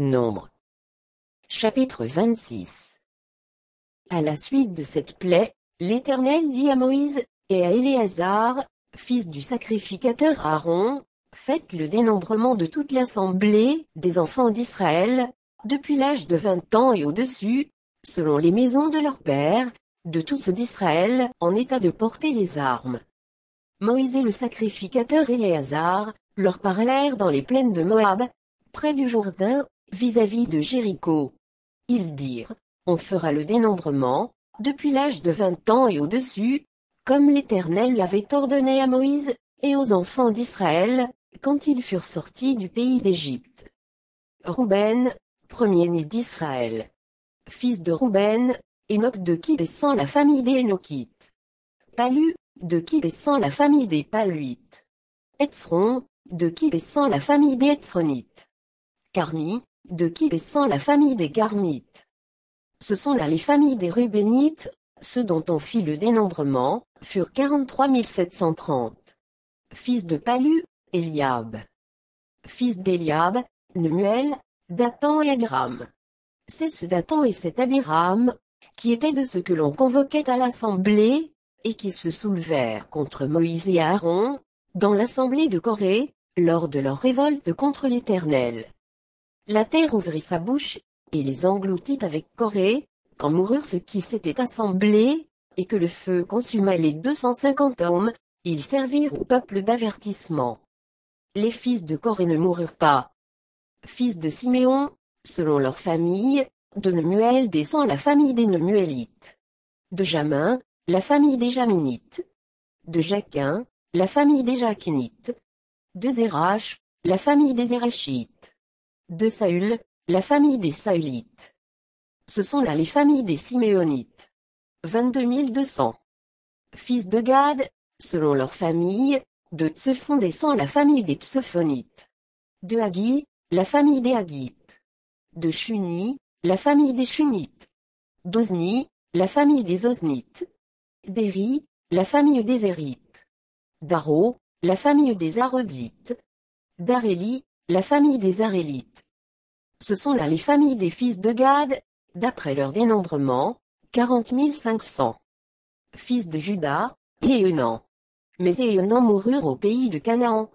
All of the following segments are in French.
Nombre. Chapitre 26. À la suite de cette plaie, l'Éternel dit à Moïse, et à Éléazar, fils du sacrificateur Aaron, faites le dénombrement de toute l'assemblée des enfants d'Israël, depuis l'âge de 20 ans et au-dessus, selon les maisons de leurs pères, de tous ceux d'Israël en état de porter les armes. Moïse et le sacrificateur Éléazar leur parlèrent dans les plaines de Moab, près du Jourdain, vis-à-vis de Jéricho. Ils dirent, on fera le dénombrement, depuis l'âge de 20 ans et au-dessus, comme l'Éternel l'avait ordonné à Moïse, et aux enfants d'Israël, quand ils furent sortis du pays d'Égypte. Rouben, premier-né d'Israël. Fils de Rouben, Enoch de qui descend la famille des Énochites. Palu, de qui descend la famille des Paluites. Hetzron, de qui descend la famille des Hetzronites. Carmi, de qui descend la famille des Carmites. Ce sont là les familles des Rubénites, ceux dont on fit le dénombrement, furent 43 730. Fils de Palu, Eliab. Fils d'Eliab, Nemuel, Dathan et Abiram. C'est ce Dathan et cet Abiram, qui étaient de ceux que l'on convoquait à l'assemblée, et qui se soulevèrent contre Moïse et Aaron, dans l'assemblée de Corée, lors de leur révolte contre l'Éternel. La terre ouvrit sa bouche, et les engloutit avec Corée, quand moururent ceux qui s'étaient assemblés, et que le feu consuma les 250 hommes, ils servirent au peuple d'avertissement. Les fils de Corée ne moururent pas. Fils de Siméon, selon leur famille, de Nemuel descend la famille des Nemuélites. De Jamin, la famille des Jaminites. De Jaquin, la famille des Jaquinites. De Zérach, la famille des Zérachites. De Saül, la famille des Saülites. Ce sont là les familles des Siméonites. 22 200. Fils de Gad, selon leur famille, de Tsephon descend la famille des Tsephonites. De Haggi, la famille des Haggites. De Shuni, la famille des Shunites. d'Ozni, la famille des Oznites. d'Éri, la famille des Érites. d'Aro, la famille des Arodites. d'Aréli, la famille des Arélites. Ce sont là les familles des fils de Gad, d'après leur dénombrement, 40 500. Fils de Juda, Éonan. Mais Éonan moururent au pays de Canaan.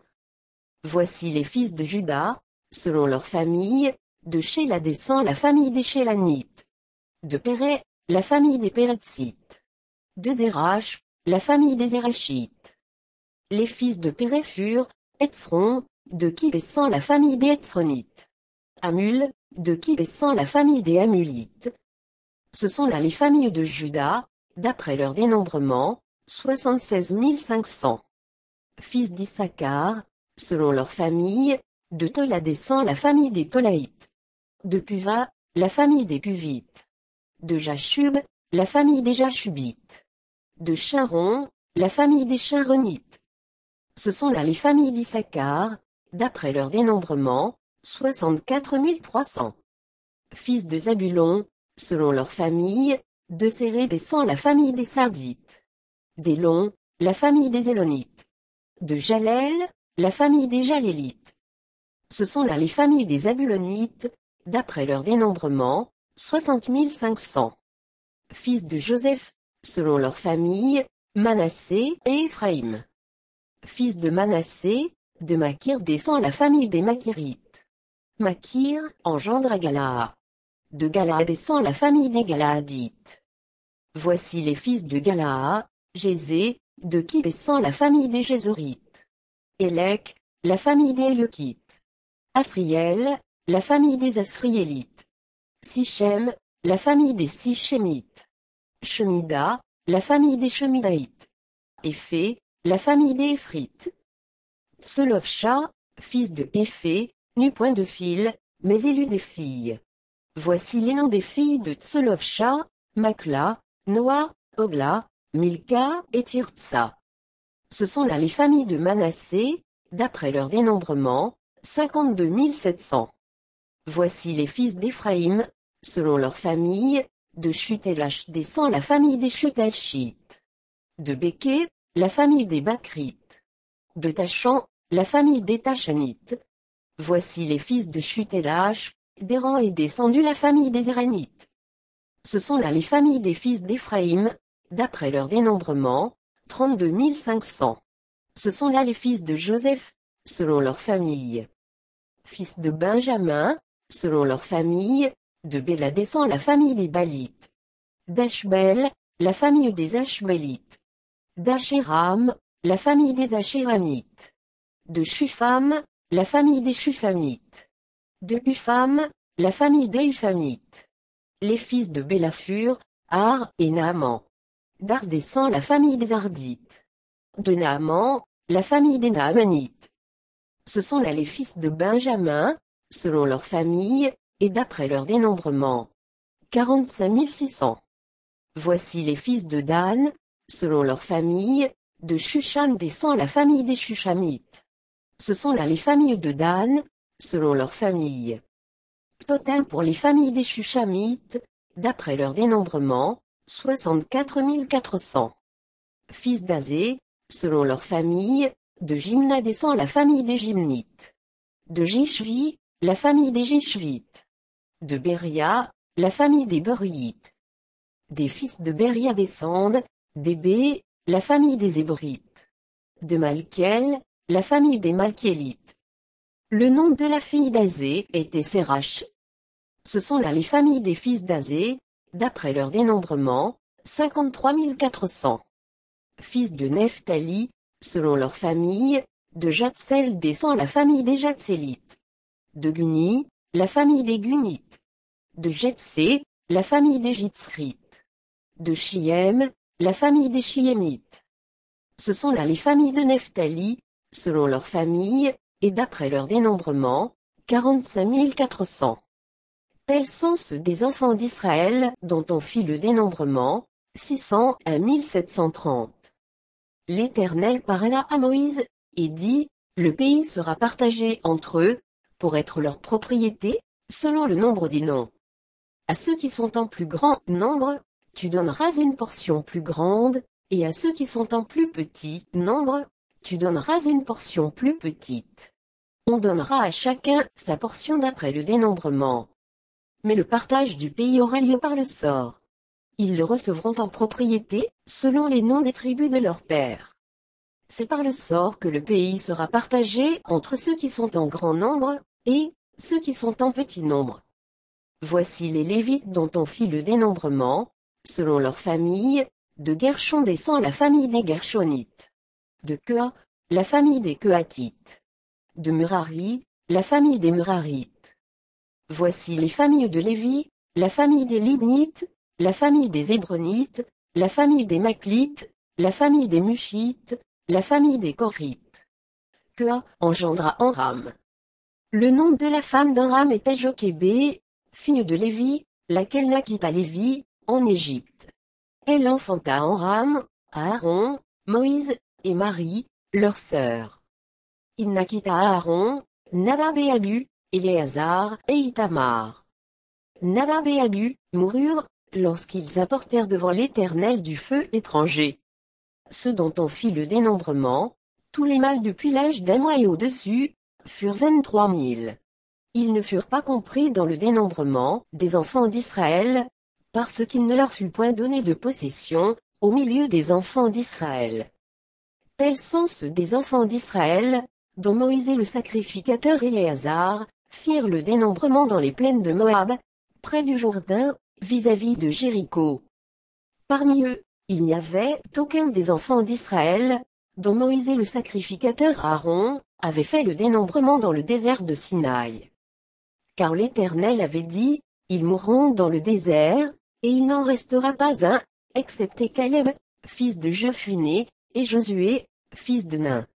Voici les fils de Juda, selon leur famille, de Shéla descend la famille des Shélanites. De Péré, la famille des Péretzites. De Zérach, la famille des Zérachites. Les fils de Péré furent, Hetzron, de qui descend la famille des Hetzronites. Hamul, de qui descend la famille des Hamulites. Ce sont là les familles de Juda, d'après leur dénombrement, 76 500. Fils d'Issachar, selon leur famille, de Tola descend la famille des Tolaïtes. De Puva, la famille des Puvites. De Jashub, la famille des Jashubites. De Charon, la famille des Charonites. Ce sont là les familles d'Issachar, d'après leur dénombrement, 64 300. Fils de Zabulon, selon leur famille, de Séré descend la famille des Sardites. d'Élon, la famille des Élonites. De Jalel, la famille des Jalélites. Ce sont là les familles des Zabulonites, d'après leur dénombrement, 60 500. Fils de Joseph, selon leur famille, Manassé et Éphraïm. Fils de Manassé, de Makir descend la famille des Makirites. Makir engendre à Galaad. De Galaad descend la famille des Galaadites. Voici les fils de Galaad, Gézé, de qui descend la famille des Gézorites. Élec, la famille des Éloquites. Asriel, la famille des Asriélites. Sichem, la famille des Sichémites. Shemida, la famille des Shemidaïtes. Éphé, la famille des Éphrites. Tselofcha, fils de Éphé, n'eut point de fil, mais il eut des filles. Voici les noms des filles de Tselofcha, Makla, Noa, Ogla, Milka et Tirtsa. Ce sont là les familles de Manassé, d'après leur dénombrement, 52 700. Voici les fils d'Éphraïm, selon leur famille, de Chutélach descend la famille des Chutelchites. De Béké, la famille des Bakrites. De Tachan, la famille des Tachanites. Voici les fils de Chutélach, d'Héran est descendue la famille des Éranites. Ce sont là les familles des fils d'Éphraïm, d'après leur dénombrement, 32 500. Ce sont là les fils de Joseph, selon leur famille. Fils de Benjamin, selon leur famille, de Béla descend la famille des Balites. d'Ashbel, la famille des Ashbélites. d'Achéram, la famille des Achéramites. De Shupham, la famille des Shufamites. De Upham, la famille des Uphamites. Les fils de Béla furent, Ar et Naaman. d'Ar descend la famille des Ardites. De Naaman, la famille des Naamanites. Ce sont là les fils de Benjamin, selon leur famille, et d'après leur dénombrement. 45 600. Voici les fils de Dan, selon leur famille, de Shusham descend la famille des Shushamites. Ce sont là les familles de Dan, selon leur famille. Totem pour les familles des Shushamites, d'après leur dénombrement, 64 400. Fils d'Azé, selon leur famille, de Jimna descend la famille des Jimnites. De Jishvi, la famille des Jishvites. De Béria, la famille des Berites. Des fils de Béria descendent, d'Hébé, la famille des Hébrites. De Malkiel, la famille des Malkiélites. Le nom de la fille d'Azé était Sérach. Ce sont là les familles des fils d'Azé, d'après leur dénombrement, 53 400. Fils de Nephtali, selon leur famille, de Jatsel descend la famille des Jatsélites. De Guni, la famille des Gunites. De Jetsé, la famille des Jitzrites. De Shiem, la famille des Shiemites. Ce sont là les familles de Nephtali, selon leur famille, et d'après leur dénombrement, 45 400. Tels sont ceux des enfants d'Israël, dont on fit le dénombrement, 600 à 1730. L'Éternel parla à Moïse, et dit, le pays sera partagé entre eux, pour être leur propriété, selon le nombre des noms. À ceux qui sont en plus grand nombre, tu donneras une portion plus grande, et à ceux qui sont en plus petit nombre, tu donneras une portion plus petite. On donnera à chacun sa portion d'après le dénombrement. Mais le partage du pays aura lieu par le sort. Ils le recevront en propriété, selon les noms des tribus de leurs pères. C'est par le sort que le pays sera partagé entre ceux qui sont en grand nombre, et ceux qui sont en petit nombre. Voici les Lévites dont on fit le dénombrement, selon leur famille, de Gershon descend la famille des Gershonites. De Keha, la famille des Kehatites. De Merari, la famille des Merarites. Voici les familles de Lévi, la famille des Libnites, la famille des Hébronites, la famille des Maclites, la famille des Mushites, la famille des Korites. Keha engendra Amram. Le nom de la femme d'Amram était Jochébé, fille de Lévi, laquelle naquit à Lévi, en Égypte. Elle enfanta Amram, Aaron, Moïse, et Marie, leur sœur. Il naquit à Aaron, Nadab et Abu, Éléazar et Ithamar. Nadab et Abu moururent, lorsqu'ils apportèrent devant l'Éternel du feu étranger. Ceux dont on fit le dénombrement, tous les mâles depuis l'âge d'un mois et au-dessus, furent 23 000. Ils ne furent pas compris dans le dénombrement des enfants d'Israël, parce qu'il ne leur fut point donné de possession, au milieu des enfants d'Israël. Tels sont ceux des enfants d'Israël, dont Moïse et le sacrificateur Éléazar firent le dénombrement dans les plaines de Moab, près du Jourdain, vis-à-vis de Jéricho. Parmi eux, il n'y avait aucun des enfants d'Israël, dont Moïse et le sacrificateur Aaron avaient fait le dénombrement dans le désert de Sinaï. Car l'Éternel avait dit, ils mourront dans le désert, et il n'en restera pas un, excepté Caleb, fils de Jephuné, et Josué, fils de Nun.